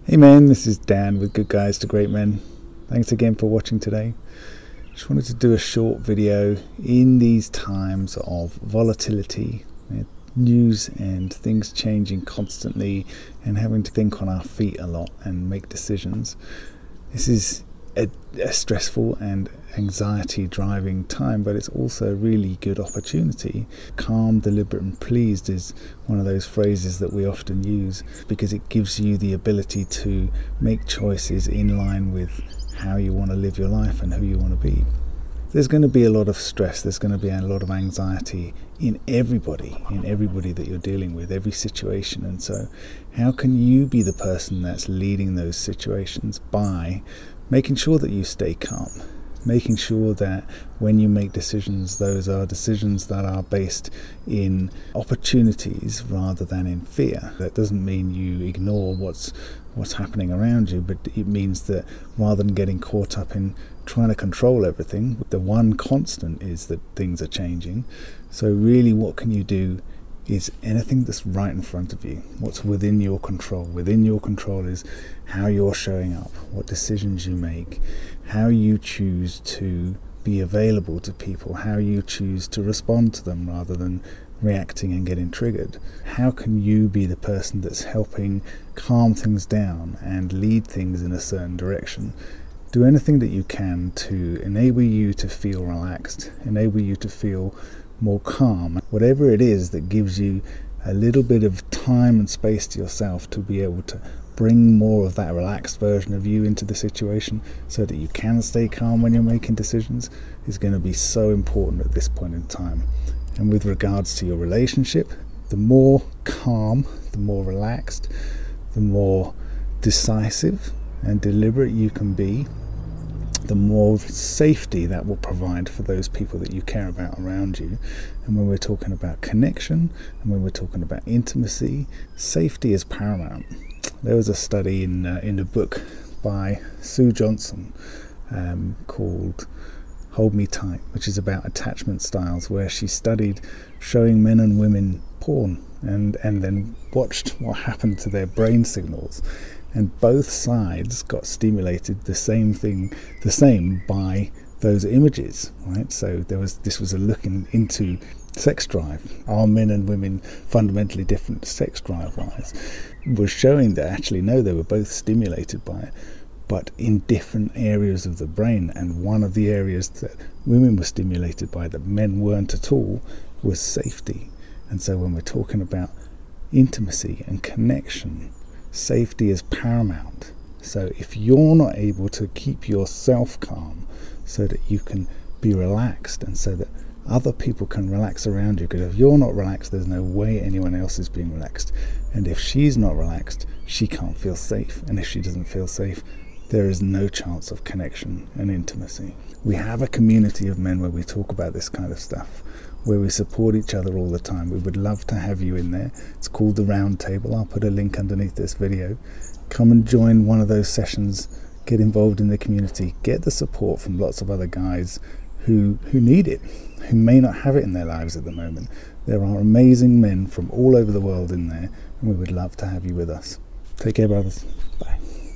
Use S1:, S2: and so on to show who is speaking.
S1: Hey man, this is Dan with Good Guys to Great Men. Thanks again for watching today. Just wanted to do a short video in these times of volatility, news and things changing constantly and having to think on our feet a lot and make decisions. This is a stressful and anxiety driving time, but it's also a really good opportunity. Calm, deliberate and pleased is one of those phrases that we often use because it gives you the ability to make choices in line with how you want to live your life and who you want to be. There's going to be a lot of stress, there's going to be a lot of anxiety in everybody that you're dealing with, every situation. And so how can you be the person that's leading those situations? By making sure that you stay calm, making sure that when you make decisions, those are decisions that are based in opportunities rather than in fear. That doesn't mean you ignore what's happening around you, but it means that rather than getting caught up in trying to control everything, the one constant is that things are changing. So really what can you do is anything that's right in front of you, what's within your control. Within your control is how you're showing up, what decisions you make, how you choose to be available to people, how you choose to respond to them rather than reacting and getting triggered. How can you be the person that's helping calm things down and lead things in a certain direction? Do anything that you can to enable you to feel relaxed, enable you to feel more calm, whatever it is that gives you a little bit of time and space to yourself to be able to bring more of that relaxed version of you into the situation so that you can stay calm when you're making decisions is going to be so important at this point in time. And with regards to your relationship, the more calm, the more relaxed, the more decisive and deliberate you can be, the more safety that will provide for those people that you care about around you. And when we're talking about connection and when we're talking about intimacy, safety is paramount. There was a study in a book by Sue Johnson called Hold Me Tight, which is about attachment styles, where she studied showing men and women porn and then watched what happened to their brain signals. And both sides got stimulated the same by those images, right? So this was a look into sex drive. Are men and women fundamentally different sex drive-wise? Was showing that actually no, they were both stimulated by it, but in different areas of the brain. And one of the areas that women were stimulated by that men weren't at all was safety. And so when we're talking about intimacy and connection, safety is paramount. So if you're not able to keep yourself calm so that you can be relaxed and so that other people can relax around you, because if you're not relaxed, there's no way anyone else is being relaxed. And if she's not relaxed, she can't feel safe. And if she doesn't feel safe, there is no chance of connection and intimacy. We have a community of men where we talk about this kind of stuff, where we support each other all the time. We would love to have you in there. It's called The Round Table. I'll put a link underneath this video. Come and join one of those sessions, get involved in the community, get the support from lots of other guys who need it, who may not have it in their lives at the moment. There are amazing men from all over the world in there, and we would love to have you with us. Take care, brothers. Bye.